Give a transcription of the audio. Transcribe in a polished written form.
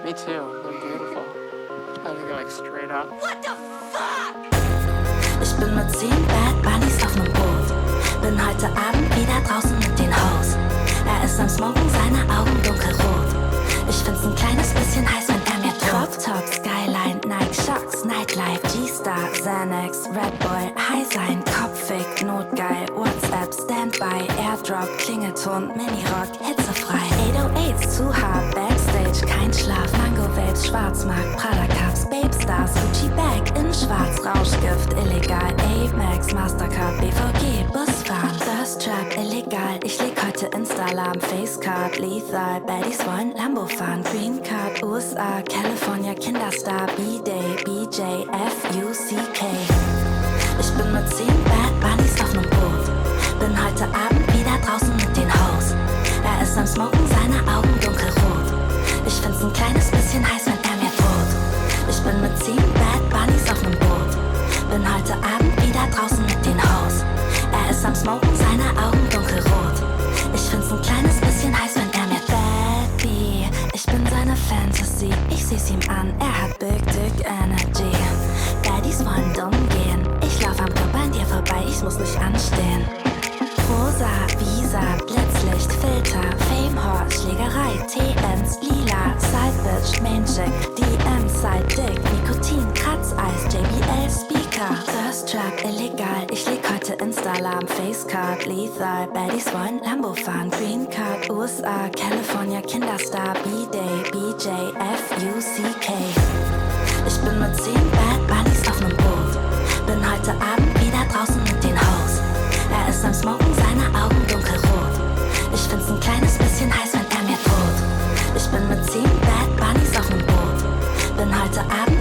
Me too. I'm beautiful. I think like straight up. What the fuck? Ich bin mit 10 Bad Bunnies auf nem Boot. Bin heute Abend wieder draußen mit den Hoes. Er ist am Smoken, seine Augen dunkelrot. Ich find's ein kleines bisschen heiß, wenn er mir droht. Top, Skyline, Nike, Shocks, Nightlife, G-Star, Xanax, Red Bull, High sein, Kopffick, Notgeil, WhatsApp, Standby, Airdrop, Klingelton, Minirock, hitzefrei, 808s, zu hart, Backstage, kein Schlaf, Mango Vapes, Schwarzmarkt, Prada Cups, Babe Stars, Gucci Bag, in Schwarz, Rauschgift, illegal, Amex, Mastercard, BVG, Busfahren, Thirst Trap, illegal, ich leg heute Insta-Alarm, Facecard, Lethal, Baddies wollen Lambo fahren, Green Card, USA, California, Kinderstar, B-Day, BJ, F-U-C-K. Ich bin mit 10 Bad Bunnies auf nem Boot. Bin heute Abend wieder draußen mit den Hoes. Er ist am Smoken, seine Augen dunkelrot. Ich find's ein kleines bisschen heiß, wenn er mir droht. Ich bin mit 10 Bad Bunnies auf nem Boot. Bin heute Abend wieder draußen mit den Hoes. Er ist am Smoken, seine Augen dunkelrot. Ich find's ein kleines bisschen heiß, wenn er mir Bad B. Ich bin seine Fantasy, ich seh's ihm an, er hat Big Dick Energy. Baddies wollen dumm gehen, ich lauf am Körper an dir vorbei, ich muss nicht anstehen. Rosa, Visa, Blitzlicht, Filter, Fame, Horse, Schlägerei, TNs, Lila, Side Bitch, Main Chick, DM, Side Dick, Nikotin, Kratzeis, JBL, Speaker, Thirst Trap, illegal, ich leg heute Insta-Alarm, Facecard, Lethal, Baddies wollen Lambo fahren, Green Card, USA, California, Kinderstar, B-Day, BJ, F-U-C-K. Ich bin mit 10 Bad Bunnies auf nem Boot. Bin heute Abend wieder draußen mit den Hoes. Er ist am Smoken, seine Augen dunkelrot. Ich find's ein kleines bisschen heiß, wenn er mir droht. Ich bin mit 10 Bad Bunnies auf nem Boot. Bin heute Abend